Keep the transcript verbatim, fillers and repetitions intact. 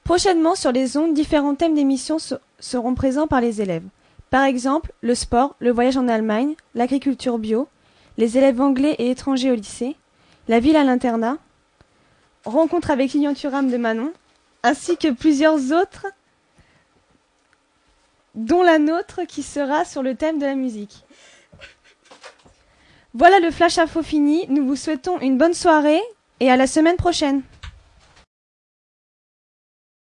Prochainement, sur les ondes, différents thèmes d'émissions se- seront présents par les élèves. Par exemple, le sport, le voyage en Allemagne, l'agriculture bio, les élèves anglais et étrangers au lycée, la ville à l'internat, rencontre avec Lilian Thuram de Manon, ainsi que plusieurs autres, dont la nôtre qui sera sur le thème de la musique. Voilà le Flash Info fini. Nous vous souhaitons une bonne soirée et à la semaine prochaine.